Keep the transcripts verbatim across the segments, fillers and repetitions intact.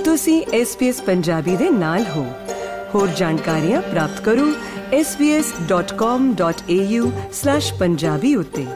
ਤੁਸੀਂ S B S Punjabi ਦੇ ਨਾਲ ਹੋ। ਹੋਰ ਜਾਣਕਾਰੀਆਂ ਪ੍ਰਾਪਤ ਕਰੋ S B S dot com dot A U slash Punjabi ਉੱਤੇ।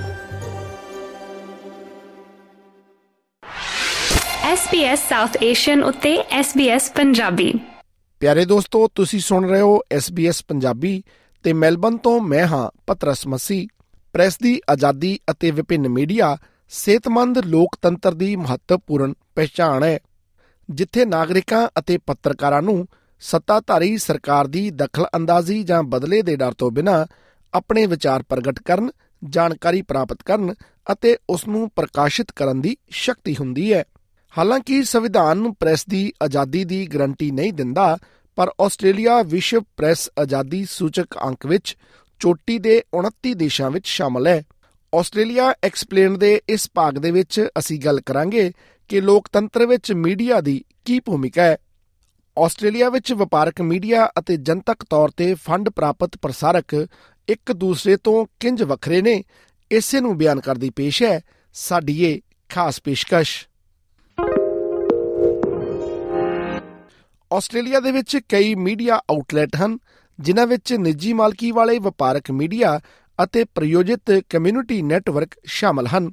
S B S South Asian ਉੱਤੇ ਐਸ ਬੀ ਐਸ ਪੰਜਾਬੀ। ਪਿਆਰੇ ਦੋਸਤੋ, ਤੁਸੀਂ ਸੁਣ ਰਹੇ ਹੋ ਐਸ ਬੀ ਐਸ ਪੰਜਾਬੀ ਤੇ ਮੈਲਬਨ ਤੋਂ ਮੈਂ ਹਾਂ ਪਤਰਸ ਮਸੀਹ। ਪ੍ਰੈਸ ਦੀ ਆਜ਼ਾਦੀ ਅਤੇ ਵਿਭਿੰਨ ਮੀਡੀਆ ਸਿਹਤਮੰਦ ਲੋਕਤੰਤਰ ਦੀ ਮਹੱਤਵਪੂਰਨ ਪਹਿਚਾਣ ਹੈ, ਜਿੱਥੇ ਨਾਗਰਿਕਾਂ ਅਤੇ ਪੱਤਰਕਾਰਾਂ ਨੂੰ ਸੱਤਾਧਾਰੀ ਸਰਕਾਰ ਦੀ ਦਖਲ ਅੰਦਾਜ਼ੀ ਜਾਂ ਬਦਲੇ ਦੇ ਡਰ ਤੋਂ ਬਿਨਾਂ ਆਪਣੇ ਵਿਚਾਰ ਪ੍ਰਗਟ ਕਰਨ, ਜਾਣਕਾਰੀ ਪ੍ਰਾਪਤ ਕਰਨ ਅਤੇ ਉਸ ਨੂੰ ਪ੍ਰਕਾਸ਼ਿਤ ਕਰਨ ਦੀ ਸ਼ਕਤੀ ਹੁੰਦੀ ਹੈ। ਹਾਲਾਂਕਿ ਸੰਵਿਧਾਨ ਪ੍ਰੈਸ ਦੀ ਆਜ਼ਾਦੀ ਦੀ ਗਰੰਟੀ ਨਹੀਂ ਦਿੰਦਾ, ਪਰ ਆਸਟ੍ਰੇਲੀਆ ਵਿਸ਼ਵ ਪ੍ਰੈਸ ਆਜ਼ਾਦੀ ਸੂਚਕ ਅੰਕ ਵਿੱਚ ਚੋਟੀ ਦੇ ਉਨੱਤੀ ਦੇਸ਼ਾਂ ਵਿੱਚ ਸ਼ਾਮਲ ਹੈ। ਆਸਟ੍ਰੇਲੀਆ ਐਕਸਪਲੇਨ ਦੇ ਇਸ ਭਾਗ ਦੇ ਵਿੱਚ ਅਸੀਂ ਗੱਲ ਕਰਾਂਗੇ ਕਿ ਲੋਕਤੰਤਰ ਵਿੱਚ ਮੀਡੀਆ ਦੀ ਕੀ ਭੂਮਿਕਾ ਹੈ। ਆਸਟ੍ਰੇਲੀਆ ਵਿੱਚ ਵਪਾਰਕ ਮੀਡੀਆ ਅਤੇ ਜਨਤਕ ਤੌਰ ਤੇ ਫੰਡ ਪ੍ਰਾਪਤ ਪ੍ਰਸਾਰਕ ਇੱਕ ਦੂਸਰੇ ਤੋਂ ਕਿੰਜ ਵੱਖਰੇ ਨੇ, ਇਸੇ ਨੂੰ ਬਿਆਨ ਕਰਦੀ ਪੇਸ਼ ਹੈ ਸਾਡੀ ਇਹ ਖਾਸ ਪੇਸ਼ਕਸ਼। ਆਸਟ੍ਰੇਲੀਆ ਦੇ ਵਿੱਚ ਕਈ ਮੀਡੀਆ ਆਊਟਲੈਟ ਹਨ, ਜਿਨ੍ਹਾਂ ਵਿੱਚ ਨਿੱਜੀ ਮਾਲਕੀ ਵਾਲੇ ਵਪਾਰਕ ਮੀਡੀਆ ਅਤੇ ਪ੍ਰਯੋਜਿਤ ਕਮਿਊਨਿਟੀ ਨੈਟਵਰਕ ਸ਼ਾਮਲ ਹਨ।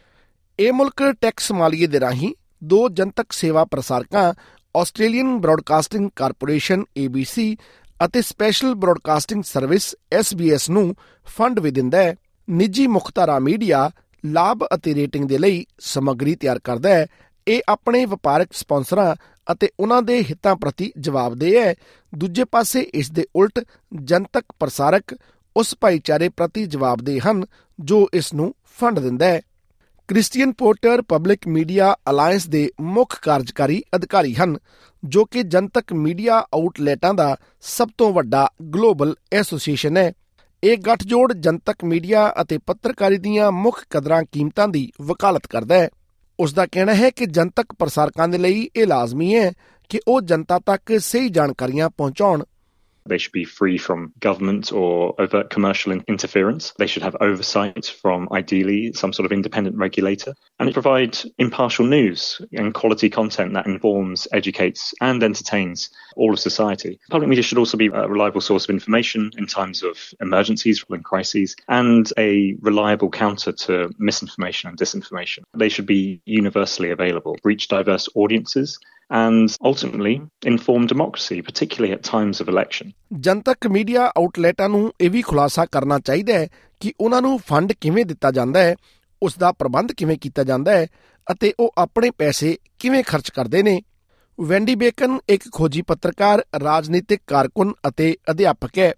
ਇਹ ਮੁਲਕ ਟੈਕਸ ਮਾਲੀਏ ਦੇ ਰਾਹੀਂ ਦੋ ਜਨਤਕ ਸੇਵਾ ਪ੍ਰਸਾਰਕਾਂ Australian Broadcasting Corporation A B C ਅਤੇ Special Broadcasting Service S B S ਨੂੰ ਫੰਡ ਵੀ ਦਿੰਦਾ ਹੈ। ਨਿੱਜੀ ਮੁਖਤਾਰਾ ਮੀਡੀਆ ਲਾਭ ਅਤੇ ਰੇਟਿੰਗ ਦੇ ਲਈ ਸਮੱਗਰੀ ਤਿਆਰ ਕਰਦਾ ਹੈ। ਇਹ ਆਪਣੇ ਵਪਾਰਕ ਸਪਾਂਸਰਾਂ ਅਤੇ ਉਹਨਾਂ ਦੇ ਹਿੱਤਾਂ ਪ੍ਰਤੀ ਜਵਾਬਦੇਹ ਹੈ। ਦੂਜੇ ਪਾਸੇ ਇਸ ਦੇ ਉਲਟ ਜਨਤਕ ਪ੍ਰਸਾਰਕ ਉਸ ਭਾਈਚਾਰੇ ਪ੍ਰਤੀ ਜਵਾਬਦੇਹ ਹਨ ਜੋ ਇਸ ਨੂੰ ਫੰਡ ਦਿੰਦਾ ਹੈ। Christian Porter Public Media Alliance ਦੇ ਮੁੱਖ ਕਾਰਜਕਾਰੀ ਅਧਿਕਾਰੀ ਹਨ, ਜੋ ਕਿ ਜਨਤਕ ਮੀਡੀਆ ਆਊਟਲੈਟਾਂ ਦਾ ਸਭ ਤੋਂ ਵੱਡਾ ਗਲੋਬਲ ਐਸੋਸੀਏਸ਼ਨ ਹੈ। ਇਹ ਗੱਠਜੋੜ ਜਨਤਕ ਮੀਡੀਆ ਅਤੇ ਪੱਤਰਕਾਰੀ ਦੀਆਂ ਮੁੱਖ ਕਦਰਾਂ ਕੀਮਤਾਂ ਦੀ ਵਕਾਲਤ ਕਰਦਾ ਹੈ। ਉਸ ਦਾ ਕਹਿਣਾ ਹੈ ਕਿ ਜਨਤਕ ਪ੍ਰਸਾਰਕਾਂ ਦੇ ਲਈ ਇਹ ਲਾਜ਼ਮੀ ਹੈ ਕਿ ਉਹ ਜਨਤਾ ਤੱਕ ਸਹੀ ਜਾਣਕਾਰੀਆਂ ਪਹੁੰਚਾਉਣ। They should be free from government or overt commercial interference. They should have oversight from, ideally, some sort of independent regulator. And it provide impartial news and quality content that informs, educates and entertains all of society. Public media should also be a reliable source of information in times of emergencies and crises, and a reliable counter to misinformation and disinformation. They should be universally available, reach diverse audiences, and ultimately inform democracy, particularly at times of election. ਜਨਤਕ media ਆਊਟਲੈਟਾਂ ਨੂੰ ਇਹ ਵੀ ਖੁਲਾਸਾ ਕਰਨਾ ਚਾਹੀਦਾ ਹੈ ਕਿ ਉਹਨਾਂ ਨੂੰ ਫੰਡ ਕਿਵੇਂ ਦਿੱਤਾ ਜਾਂਦਾ ਹੈ, ਉਸ ਦਾ ਪ੍ਰਬੰਧ ਕਿਵੇਂ ਕੀਤਾ ਜਾਂਦਾ ਹੈ ਅਤੇ ਉਹ ਆਪਣੇ ਪੈਸੇ ਕਿਵੇਂ ਖਰਚ ਕਰਦੇ ਨੇ। ਵੈਂਡੀ ਬੇਕਨ ਇੱਕ ਖੋਜੀ ਪੱਤਰਕਾਰ, ਰਾਜਨੀਤਿਕ ਕਾਰਕੁਨ ਅਤੇ ਅਧਿਆਪਕ ਹੈ।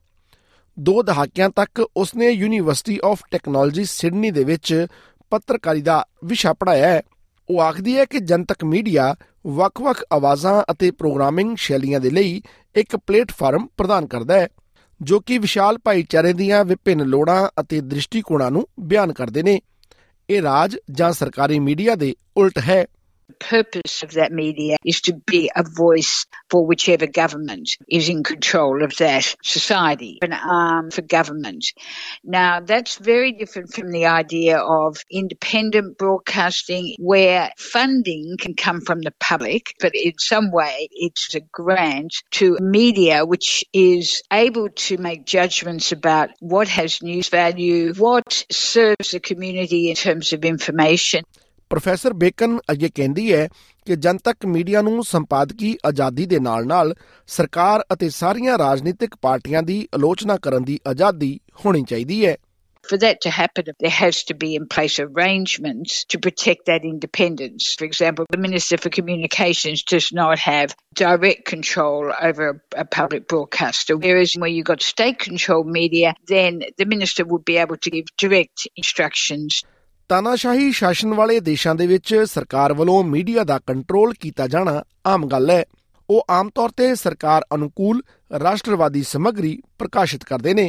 ਦੋ ਦਹਾਕਿਆਂ ਤੱਕ ਉਸਨੇ ਯੂਨੀਵਰਸਿਟੀ ਆਫ ਟੈਕਨੋਲੋਜੀ ਸਿਡਨੀ ਦੇ ਵਿੱਚ ਪੱਤਰਕਾਰੀ ਦਾ ਵਿਸ਼ਾ ਪੜ੍ਹਾਇਆ ਹੈ। ਉਹ ਆਖਦੀ ਹੈ ਕਿ ਜਨਤਕ ਮੀਡੀਆ ਵੱਖ-ਵੱਖ ਆਵਾਜ਼ਾਂ ਅਤੇ ਪ੍ਰੋਗਰਾਮਿੰਗ ਸ਼ੈਲੀਆਂ ਦੇ ਲਈ ਇੱਕ ਪਲੇਟਫਾਰਮ ਪ੍ਰਦਾਨ ਕਰਦਾ ਹੈ, ਜੋ ਕਿ ਵਿਸ਼ਾਲ ਭਾਈਚਾਰੇ ਦੀਆਂ ਵਿਭਿੰਨ ਲੋੜਾਂ ਅਤੇ ਦ੍ਰਿਸ਼ਟੀਕੋਣਾਂ ਨੂੰ ਬਿਆਨ ਕਰਦੇ ਨੇ। ਇਹ ਰਾਜ ਜਾਂ ਸਰਕਾਰੀ ਮੀਡੀਆ ਦੇ ਉਲਟ ਹੈ। The purpose of that media is to be a voice for whichever government is in control of that society, an arm for government. Now, that's very different from the idea of independent broadcasting, where funding can come from the public, but in some way it's a grant to media which is able to make judgments about what has news value, what serves the community in terms of information. Professor Bacon ਅੱਗੇ ਕਹਿੰਦੀ ਹੈ ਕਿ ਜਨਤਕ media ਨੂੰ ਸੰਪਾਦਕੀ ਆਜ਼ਾਦੀ ਦੇ ਨਾਲ-ਨਾਲ ਸਰਕਾਰ ਅਤੇ ਸਾਰੀਆਂ ਰਾਜਨੀਤਿਕ ਪਾਰਟੀਆਂ ਦੀ ਆਲੋਚਨਾ ਕਰਨ ਦੀ ਆਜ਼ਾਦੀ ਹੋਣੀ ਚਾਹੀਦੀ ਹੈ। For that to happen, there has to be in place arrangements to protect that independence. For example, the Minister for Communications does not have direct control over a public broadcaster, whereas where you've got state-controlled media, then the Minister would be able to give direct instructions. ਤਾਨਾਸ਼ਾਹੀ ਸ਼ਾਸਨ ਵਾਲੇ ਦੇਸ਼ਾਂ ਦੇ ਵਿੱਚ ਸਰਕਾਰ ਵੱਲੋਂ media ਦਾ control ਕੀਤਾ ਜਾਣਾ ਆਮ ਗੱਲ ਹੈ। ਉਹ ਆਮ ਤੌਰ ਤੇ ਸਰਕਾਰ ਅਨੁਕੂਲ ਰਾਸ਼ਟਰਵਾਦੀ ਸਮੱਗਰੀ ਪ੍ਰਕਾਸ਼ਿਤ ਕਰਦੇ ਨੇ।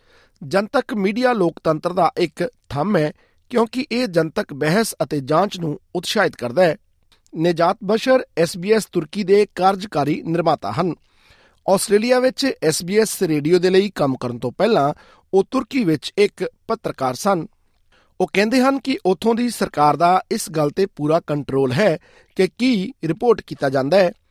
ਜਨਤਕ ਮੀਡੀਆ ਲੋਕਤੰਤਰ ਦਾ ਇੱਕ ਥੰਮ ਹੈ, ਕਿਉਂਕਿ ਇਹ ਜਨਤਕ ਬਹਿਸ ਅਤੇ ਜਾਂਚ ਨੂੰ ਉਤਸ਼ਾਹਿਤ ਕਰਦਾ ਹੈ। ਨਿਜਾਤ ਬਸ਼ਰ ਐਸ ਬੀ ਐਸ ਤੁਰਕੀ ਦੇ ਕਾਰਜਕਾਰੀ ਨਿਰਮਾਤਾ ਹਨ। ਆਸਟ੍ਰੇਲੀਆ ਵਿੱਚ ਐਸ ਬੀ ਐਸ ਰੇਡੀਓ ਦੇ ਲਈ ਕੰਮ ਕਰਨ ਤੋਂ ਪਹਿਲਾਂ ਉਹ ਤੁਰਕੀ ਵਿੱਚ ਇੱਕ ਪੱਤਰਕਾਰ ਸਨ। ਉਹ ਕਹਿੰਦੇ ਹਨ ਕਿ ਉੱਥੋਂ ਦੀ ਸਰਕਾਰ ਦਾ ਇਸ ਗੱਲ ਤੇ ਪੂਰਾ ਕੰਟਰੋਲ ਹੈ ਕਿ ਕੀ ਰਿਪੋਰਟ ਕੀਤਾ ਜਾਂਦਾ ਹੈ।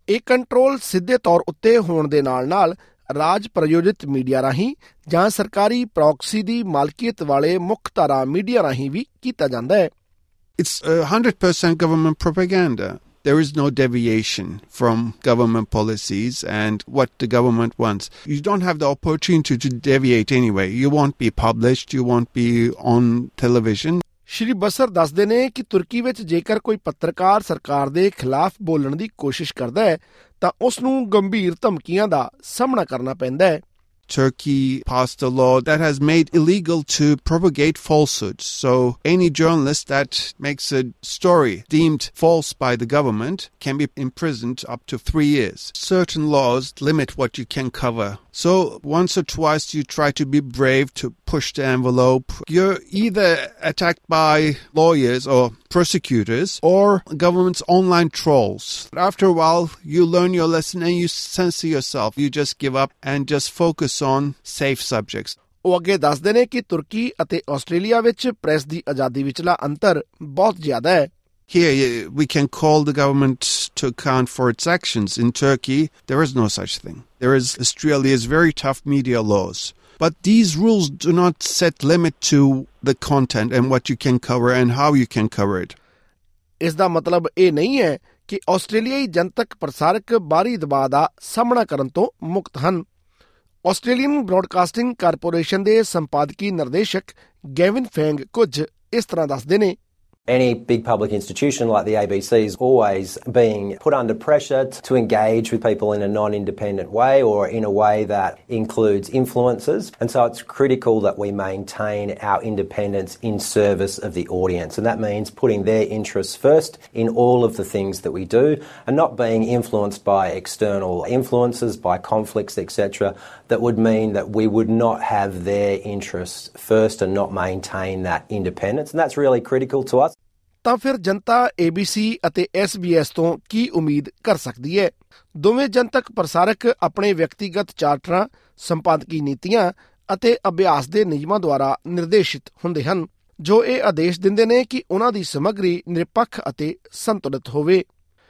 ਇਹ ਕੰਟਰੋਲ ਸਿੱਧੇ ਤੌਰ ਉੱਤੇ ਹੋਣ ਦੇ ਨਾਲ-ਨਾਲ ਰਾਜ ਪ੍ਰਯੋਜਿਤ ਮੀਡੀਆ ਰਾਹੀਂ ਜਾਂ ਸਰਕਾਰੀ ਪ੍ਰੌਕਸੀ ਦੀ ਮਾਲਕੀਅਤ ਵਾਲੇ ਮੁੱਖ ਧਾਰਾ ਮੀਡੀਆ ਰਾਹੀਂ ਵੀ ਕੀਤਾ ਜਾਂਦਾ ਹੈ। It's one hundred percent government propaganda. There is no deviation from government policies and what the government wants. You don't have the opportunity to deviate anyway. You won't be published, you won't be on television. ਸ਼੍ਰੀ ਬਸਰ ਦੱਸਦੇ ਨੇ ਕਿ ਤੁਰਕੀ ਵਿੱਚ ਜੇਕਰ ਕੋਈ ਪੱਤਰਕਾਰ ਸਰਕਾਰ ਦੇ ਖਿਲਾਫ ਬੋਲਣ ਦੀ ਕੋਸ਼ਿਸ਼ ਕਰਦਾ ਹੈ ਤਾਂ ਉਸ ਨੂੰ ਗੰਭੀਰ ਧਮਕੀਆਂ ਦਾ ਸਾਹਮਣਾ ਕਰਨਾ ਪੈਂਦਾ ਹੈ। Turkey passed a law that has made illegal to propagate falsehoods. So any journalist that makes a story deemed false by the government can be imprisoned up to three years. Certain laws limit what you can cover. So once or twice you try to be brave to push the envelope. You're either attacked by lawyers or prosecutors or government's online trolls. After a while, you learn your lesson and you censor yourself. You just give up and just focus on safe subjects. ਉਹ ਅੱਗੇ ਦੱਸਦੇ ਨੇ ਕਿ ਤੁਰਕੀ ਅਤੇ Australia ਵਿੱਚ press ਦੀ ਆਜ਼ਾਦੀ ਵਿਚਲਾ ਅੰਤਰ ਬਹੁਤ ਜ਼ਿਆਦਾ ਹੈ। Here, we can call the government to account for its actions. In Turkey, there is no such thing. There is Australia's very tough media laws. But these rules do not set limit to the content and what you can cover and how you can cover it. ਇਸ ਦਾ ਮਤਲਬ ਇਹ ਨਹੀਂ ਹੈ ਕਿ ਆਸਟ੍ਰੇਲੀਆਈ ਜਨਤਕ ਪ੍ਰਸਾਰਕ ਬਾਹਰੀ ਦਬਾਅ ਦਾ ਸਾਹਮਣਾ ਕਰਨ ਤੋਂ ਮੁਕਤ ਹਨ। ਆਸਟ੍ਰੇਲੀਅਨ ਬ੍ਰੌਡਕਾਸਟਿੰਗ ਕਾਰਪੋਰੇਸ਼ਨ ਦੇ ਸੰਪਾਦਕੀ ਨਿਰਦੇਸ਼ਕ ਗੈਵਿਨ ਫੈਂਗ ਕੁਝ ਇਸ ਤਰ੍ਹਾਂ ਦੱਸਦੇ ਨੇ। Any big public institution like the A B C is always being put under pressure to engage with people in a non-independent way or in a way that includes influencers. And so it's critical that we maintain our independence in service of the audience. And that means putting their interests first in all of the things that we do and not being influenced by external influences, by conflicts, et cetera, that would mean that we would not have their interests first and not maintain that independence. And that's really critical to us. ਤਾਂ ਫਿਰ ਜਨਤਾ A B C ਅਤੇ S B S ਤੋਂ ਕੀ ਉਮੀਦ ਕਰ ਸਕਦੀ ਹੈ? ਦੋਵੇਂ ਜਨਤਕ ਪ੍ਰਸਾਰਕ ਆਪਣੇ ਵਿਅਕਤੀਗਤ ਚਾਰਟਰਾਂ, ਸੰਪਾਦਕੀ ਨੀਤੀਆਂ ਅਤੇ ਅਭਿਆਸ ਦੇ ਨਿਯਮਾਂ ਦੁਆਰਾ ਨਿਰਦੇਸ਼ਿਤ ਹੁੰਦੇ ਹਨ, ਜੋ ਇਹ ਆਦੇਸ਼ ਦਿੰਦੇ ਨੇ ਕਿ ਉਹਨਾਂ ਦੀ ਸਮੱਗਰੀ ਨਿਰਪੱਖ ਅਤੇ ਸੰਤੁਲਿਤ ਹੋਵੇ।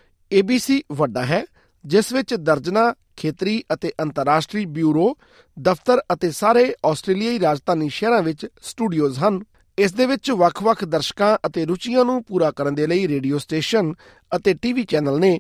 A B C ਵੱਡਾ ਹੈ, ਜਿਸ ਵਿੱਚ ਦਰਜਨਾਂ ਖੇਤਰੀ ਅਤੇ ਅੰਤਰਰਾਸ਼ਟਰੀ ਬਿਊਰੋ, ਦਫ਼ਤਰ ਅਤੇ ਸਾਰੇ ਆਸਟ੍ਰੇਲੀਆਈ ਰਾਜਧਾਨੀ ਸ਼ਹਿਰਾਂ ਵਿੱਚ ਸਟੂਡੀਓਜ਼ ਹਨ। ਇਸ ਦੇ ਵਿੱਚ ਵੱਖ-ਵੱਖ ਦਰਸ਼ਕਾਂ ਅਤੇ ਰੁਚੀਆਂ ਨੂੰ ਪੂਰਾ ਕਰਨ ਦੇ ਲਈ ਰੇਡੀਓ ਸਟੇਸ਼ਨ ਅਤੇ ਟੀਵੀ ਚੈਨਲ ਨੇ।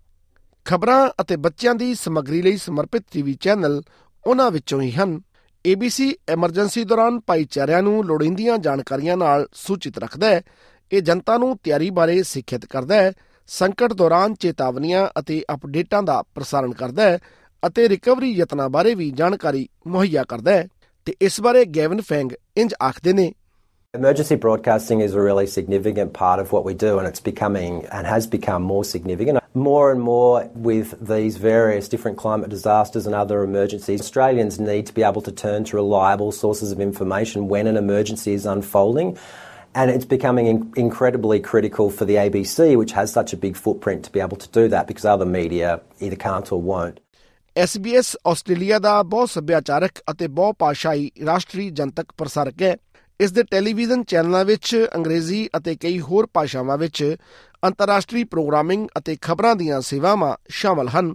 ਖਬਰਾਂ ਅਤੇ ਬੱਚਿਆਂ ਦੀ ਸਮੱਗਰੀ ਲਈ ਸਮਰਪਿਤ ਟੀਵੀ ਚੈਨਲ ਉਹਨਾਂ ਵਿੱਚੋਂ ਹੀ ਹਨ। A B C ਐਮਰਜੈਂਸੀ ਦੌਰਾਨ ਭਾਈਚਾਰਿਆਂ ਨੂੰ ਲੋੜੀਂਦੀਆਂ ਜਾਣਕਾਰੀਆਂ ਨਾਲ ਸੂਚਿਤ ਰੱਖਦਾ ਹੈ। ਇਹ ਜਨਤਾ ਨੂੰ ਤਿਆਰੀ ਬਾਰੇ ਸਿੱਖਿਅਤ ਕਰਦਾ ਹੈ, ਸੰਕਟ ਦੌਰਾਨ ਚੇਤਾਵਨੀਆਂ ਅਤੇ ਅਪਡੇਟਾਂ ਦਾ ਪ੍ਰਸਾਰਣ ਕਰਦਾ ਹੈ ਅਤੇ ਰਿਕਵਰੀ ਯਤਨਾਂ ਬਾਰੇ ਵੀ ਜਾਣਕਾਰੀ ਮੁਹੱਈਆ ਕਰਦਾ ਹੈ। ਤੇ ਇਸ ਬਾਰੇ ਗੈਵਿਨ ਫੈਂਗ ਇੰਜ ਆਖਦੇ ਨੇ। Emergency broadcasting is a really significant part of what we do, and it's becoming and has become more significant. More and more with these various different climate disasters and other emergencies, Australians need to be able to turn to reliable sources of information when an emergency is unfolding. And it's becoming in- incredibly critical for the A B C, which has such a big footprint, to be able to do that because other media either can't or won't. S B S Australia ਦਾ ਬਹੁ ਸੱਭਿਆਚਾਰਕ ਅਤੇ ਬਹੁ ਭਾਸ਼ਾਈ ਰਾਸ਼ਟਰੀ ਜਨਤਕ ਪ੍ਰਸਾਰਕ ਹੈ। ਇਸ ਦੇ ਟੈਲੀਵਿਜ਼ਨ ਚੈਨਲਾਂ ਵਿੱਚ ਅੰਗਰੇਜ਼ੀ ਅਤੇ ਕਈ ਹੋਰ ਭਾਸ਼ਾਵਾਂ ਵਿੱਚ ਅੰਤਰਰਾਸ਼ਟਰੀ ਪ੍ਰੋਗਰਾਮਿੰਗ ਅਤੇ ਖਬਰਾਂ ਦੀਆਂ ਸੇਵਾਵਾਂ ਸ਼ਾਮਲ ਹਨ।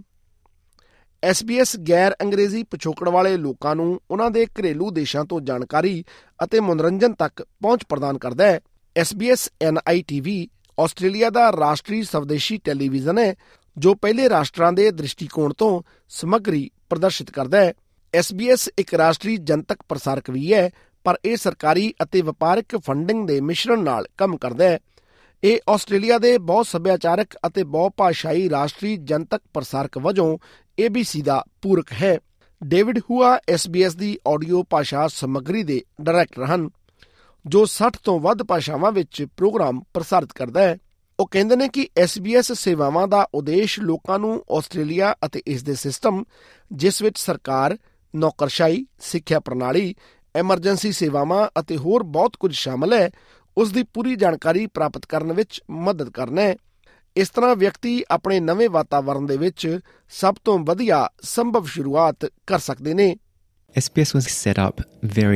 S B S ਗੈਰ ਅੰਗਰੇਜ਼ੀ ਪਿਛੋਕੜ ਵਾਲੇ ਲੋਕਾਂ ਨੂੰ ਉਹਨਾਂ ਦੇ ਘਰੇਲੂ ਦੇਸ਼ਾਂ ਤੋਂ ਜਾਣਕਾਰੀ ਅਤੇ ਮਨੋਰੰਜਨ ਤੱਕ ਪਹੁੰਚ ਪ੍ਰਦਾਨ ਕਰਦਾ ਹੈ। S B S N I T V Australia ਦਾ ਰਾਸ਼ਟਰੀ ਸਵਦੇਸ਼ੀ ਟੈਲੀਵਿਜ਼ਨ ਹੈ, ਜੋ ਪਹਿਲੇ ਰਾਸ਼ਟਰਾਂ ਦੇ ਦ੍ਰਿਸ਼ਟੀਕੋਣ ਤੋਂ ਸਮੱਗਰੀ ਪ੍ਰਦਰਸ਼ਿਤ ਕਰਦਾ ਹੈ। S B S ਇੱਕ ਰਾਸ਼ਟਰੀ ਜਨਤਕ ਪ੍ਰਸਾਰਕ ਵੀ ਹੈ, ਪਰ ਇਹ ਸਰਕਾਰੀ ਅਤੇ ਵਪਾਰਕ ਫੰਡਿੰਗ ਦੇ ਮਿਸ਼ਰਣ ਨਾਲ ਕੰਮ ਕਰਦਾ ਹੈ। ਇਹ ਆਸਟ੍ਰੇਲੀਆ ਦੇ ਬਹੁ ਸੱਭਿਆਚਾਰਕ ਅਤੇ ਬਹੁ ਭਾਸ਼ਾਈ ਰਾਸ਼ਟਰੀ ਜਨਤਕ ਪ੍ਰਸਾਰਕ ਵਜੋਂ A B C ਦਾ ਪੂਰਕ ਹੈ। David Hua S B S ਦੀ ਆਡੀਓ ਭਾਸ਼ਾ ਸਮੱਗਰੀ ਦੇ ਡਾਇਰੈਕਟਰ ਹਨ, ਜੋ ਸੱਠ ਤੋਂ ਵੱਧ ਭਾਸ਼ਾਵਾਂ ਵਿੱਚ ਪ੍ਰੋਗਰਾਮ ਪ੍ਰਸਾਰਿਤ ਕਰਦਾ ਹੈ। ਉਹ ਕਹਿੰਦੇ ਨੇ ਕਿ S B S ਸੇਵਾਵਾਂ ਦਾ ਉਦੇਸ਼ ਲੋਕਾਂ ਨੂੰ ਆਸਟ੍ਰੇਲੀਆ ਅਤੇ ਇਸ ਦੇ ਸਿਸਟਮ, ਜਿਸ ਵਿੱਚ ਸਰਕਾਰ, ਨੌਕਰਸ਼ਾਹੀ, ਸਿੱਖਿਆ ਪ੍ਰਣਾਲੀ, ਐਮਰਜੈਂਸੀ ਸੇਵਾਵਾਂ ਅਤੇ ਹੋਰ ਬਹੁਤ ਕੁਝ ਸ਼ਾਮਲ ਹੈ, ਉਸ ਦੀ ਪੂਰੀ ਜਾਣਕਾਰੀ ਪ੍ਰਾਪਤ ਕਰਨ ਵਿੱਚ ਮਦਦ ਕਰਨਾ ਹੈ। ਇਸ ਤਰ੍ਹਾਂ ਵਿਅਕਤੀ ਆਪਣੇ ਨਵੇਂ ਵਾਤਾਵਰਣ ਦੇ ਵਿੱਚ ਸਭ ਤੋਂ ਵਧੀਆ ਸੰਭਵ ਸ਼ੁਰੂਆਤ ਕਰ ਸਕਦੇ ਨੇ। S B S was set up very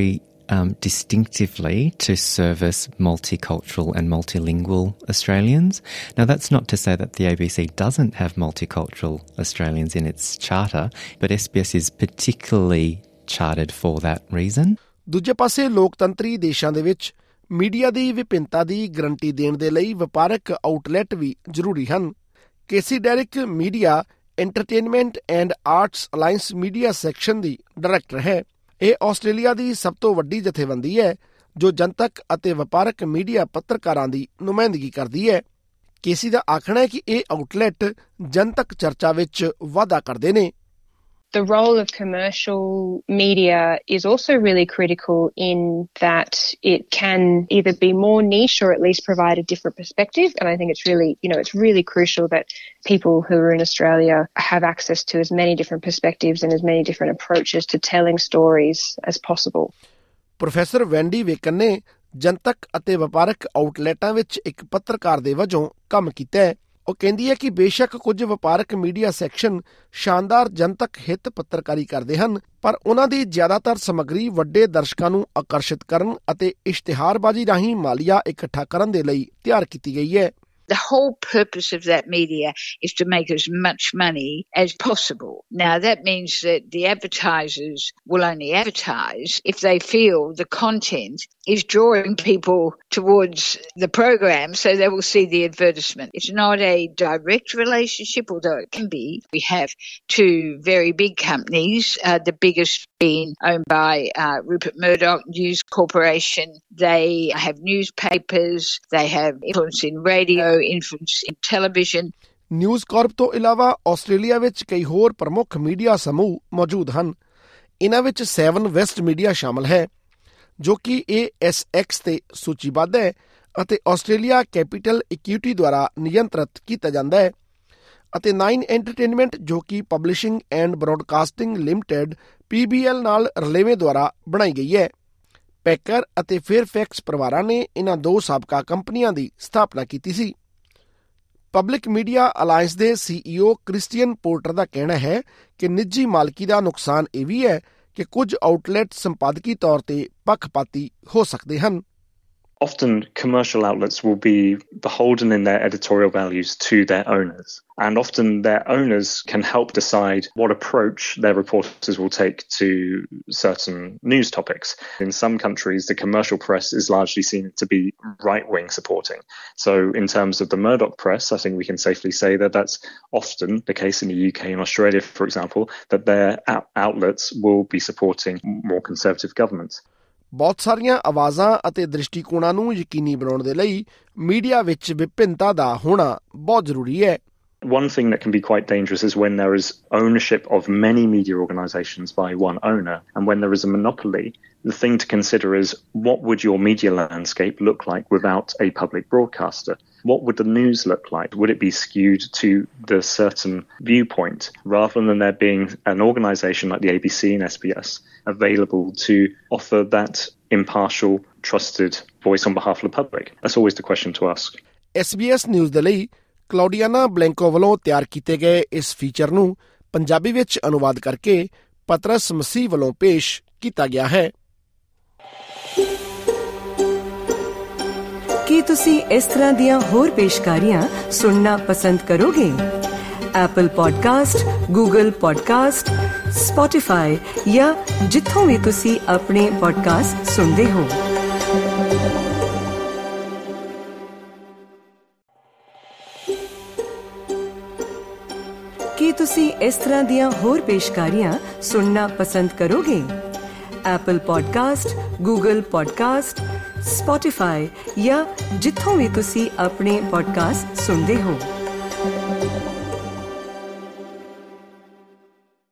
um, distinctively to service multicultural and multilingual Australians. Now, that's not to say that the A B C doesn't have multicultural Australians in its charter, but S B S is particularly chartered for that reason. ਦੂਜੇ ਪਾਸੇ ਲੋਕਤੰਤਰੀ ਦੇਸ਼ਾਂ ਦੇ ਵਿੱਚ media ਦੀ ਵਿਭਿੰਨਤਾ ਦੀ guarantee ਦੇਣ ਦੇ ਲਈ ਵਪਾਰਕ ਆਊਟਲੈਟ ਵੀ ਜ਼ਰੂਰੀ ਹਨ। Casey Derrick Media Entertainment and Arts Alliance media section ਦੀ ਡਾਇਰੈਕਟਰ ਹੈ। ਇਹ ਆਸਟ੍ਰੇਲੀਆ ਦੀ ਸਭ ਤੋਂ ਵੱਡੀ ਜਥੇਬੰਦੀ ਹੈ ਜੋ ਜਨਤਕ ਅਤੇ ਵਪਾਰਕ ਮੀਡੀਆ ਪੱਤਰਕਾਰਾਂ ਦੀ ਨੁਮਾਇੰਦਗੀ ਕਰਦੀ ਹੈ। ਕੇਸੀ ਦਾ ਆਖਣਾ ਹੈ ਕਿ ਇਹ ਆਊਟਲੈਟ ਜਨਤਕ ਚਰਚਾ ਵਿੱਚ ਵਾਧਾ ਕਰਦੇ ਨੇ। The role of commercial media is also really critical in that it can either be more niche or at least provide a different perspective. And I think it's really, you know, it's really crucial that people who are in Australia have access to as many different perspectives and as many different approaches to telling stories as possible. Professor Wendy Waken ਨੇ ਜਨਤਕ ਅਤੇ ਵਪਾਰਕ ਆਊਟਲੈਟਾਂ ਵਿੱਚ ਇੱਕ ਪੱਤਰਕਾਰ ਦੇ ਵਜੋਂ ਕੰਮ ਕੀਤਾ ਹੈ। ਉਹ ਕਹਿੰਦੀ ਹੈ ਕਿ ਬੇਸ਼ੱਕ ਕੁਝ ਵਪਾਰਕ ਮੀਡੀਆ ਸੈਕਸ਼ਨ ਸ਼ਾਨਦਾਰ ਜਨਤਕ ਹਿੱਤ ਪੱਤਰਕਾਰੀ ਕਰਦੇ ਹਨ, ਪਰ ਉਹਨਾਂ ਦੀ ਜ਼ਿਆਦਾਤਰ ਸਮੱਗਰੀ ਵੱਡੇ ਦਰਸ਼ਕਾਂ ਨੂੰ ਆਕਰਸ਼ਿਤ ਕਰਨ ਅਤੇ ਇਸ਼ਤਿਹਾਰਬਾਜ਼ੀ ਰਾਹੀਂ ਮਾਲੀਆ ਇਕੱਠਾ ਕਰਨ ਦੇ ਲਈ ਤਿਆਰ ਕੀਤੀ ਗਈ ਹੈ। The whole purpose of that media is to make as much money as possible. Now, that means that the advertisers will only advertise if they feel the content is drawing people towards the program, so they will see the advertisement. It's not a direct relationship, although it can be. We have two very big companies, uh, the biggest being owned by uh, Rupert Murdoch News Corporation. They have newspapers, they have influence in radio, influence in television. News Corp ਤੋਂ ਇਲਾਵਾ Australia ਵਿੱਚ ਕਈ ਹੋਰ ਪ੍ਰਮੁੱਖ media ਸਮੂਹ ਮੌਜੂਦ ਹਨ। ਇਹਨਾਂ ਵਿੱਚ ਸੈਵਨ ਵੈਸਟ ਮੀਡੀਆ ਸ਼ਾਮਲ ਹੈ ਜੋ ਕਿ ਏ ਐਸ ਐਕਸ ਤੇ ਸੂਚੀਬੱਧ ਹੈ ਅਤੇ ਆਸਟ੍ਰੇਲੀਆ ਕੈਪੀਟਲ ਇਕੁਇਟੀ ਦੁਆਰਾ ਨਿਯੰਤਰਿਤ ਕੀਤਾ ਜਾਂਦਾ ਹੈ, ਅਤੇ ਨਾਈਨ ਐਂਟਰਟੇਨਮੈਂਟ ਜੋ ਕਿ Publishing and Broadcasting Limited P B L ਨਾਲ ਰਲੇਵੇਂ ਦੁਆਰਾ ਬਣਾਈ ਗਈ ਹੈ। ਪੈਕਰ ਅਤੇ ਫੇਅਰਫੈਕਸ ਪਰਿਵਾਰਾਂ ਨੇ ਇਹਨਾਂ ਦੋ ਸਾਬਕਾ ਕੰਪਨੀਆਂ ਦੀ ਸਥਾਪਨਾ ਕੀਤੀ ਸੀ। ਪਬਲਿਕ ਮੀਡੀਆ ਅਲਾਇੰਸ ਦੇ ਸੀ ਈ ਓ ਕ੍ਰਿਸਟੀਅਨ ਪੋਰਟਰ ਦਾ ਕਹਿਣਾ ਹੈ ਕਿ ਨਿੱਜੀ ਮਾਲਕੀ ਦਾ ਨੁਕਸਾਨ ਇਹ ਵੀ ਹੈ ਕਿ ਕੁਝ ਆਊਟਲੈਟ ਸੰਪਾਦਕੀ ਤੌਰ ਤੇ ਪੱਖਪਾਤੀ ਹੋ ਸਕਦੇ ਹਨ। Often commercial outlets will be beholden in their editorial values to their owners, and often their owners can help decide what approach their reporters will take to certain news topics. In some countries, the commercial press is largely seen to be right-wing supporting. So in terms of the Murdoch press, I think we can safely say that that's often the case in the U K and Australia, for example, that their outlets will be supporting more conservative governments. ਬਹੁਤ ਸਾਰੀਆਂ ਆਵਾਜ਼ਾਂ ਅਤੇ ਦ੍ਰਿਸ਼ਟੀਕੋਣਾਂ ਨੂੰ ਯਕੀਨੀ ਬਣਾਉਣ ਦੇ ਲਈ media ਵਿੱਚ ਵਿਭਿੰਨਤਾ ਦਾ ਹੋਣਾ ਬਹੁਤ ਜ਼ਰੂਰੀ ਹੈ। One thing that can be quite dangerous is when there is ownership of many media organisations by one owner, and when there is a monopoly. The thing to consider is, what would your media landscape look like without a public broadcaster? What would the news look like? Would it be skewed to the certain viewpoint, rather than there being an organisation like the A B C and S B S available to offer that impartial, trusted voice on behalf of the public? That's always the question to ask. S B S news ਦੇ ਲਈ ਕਲੌਡੀਆਨਾ Blanco ਵੱਲੋਂ ਤਿਆਰ ਕੀਤੇ ਗਏ ਇਸ feature ਨੂੰ ਪੰਜਾਬੀ ਵਿੱਚ ਅਨੁਵਾਦ ਕਰਕੇ ਪਤਰਸ ਮਸੀਹ ਵੱਲੋਂ ਪੇਸ਼ ਕੀਤਾ ਗਿਆ ਹੈ। ਕੀ ਤੁਸੀਂ ਇਸ ਤਰ੍ਹਾਂ ਦੀਆਂ ਹੋਰ ਪੇਸ਼ਕਾਰੀਆਂ ਸੁਣਨਾ ਪਸੰਦ ਕਰੋਗੇ? Apple podcast, Google podcast, Spotify ਜਾਂ ਜਿੱਥੋਂ ਵੀ ਤੁਸੀਂ ਆਪਣੇ ਪੋਡਕਾਸਟ ਸੁਣਦੇ ਹੋ। ਕੀ ਤੁਸੀਂ ਇਸ ਤਰ੍ਹਾਂ ਦੀਆਂ ਹੋਰ ਪੇਸ਼ਕਾਰੀਆਂ ਸੁਣਨਾ ਪਸੰਦ ਕਰੋਗੇ? Apple podcast, Google podcast, Spotify ਜਾਂ ਜਿੱਥੋਂ ਵੀ ਤੁਸੀਂ ਆਪਣੇ ਪੋਡਕਾਸਟ ਸੁਣਦੇ ਹੋ।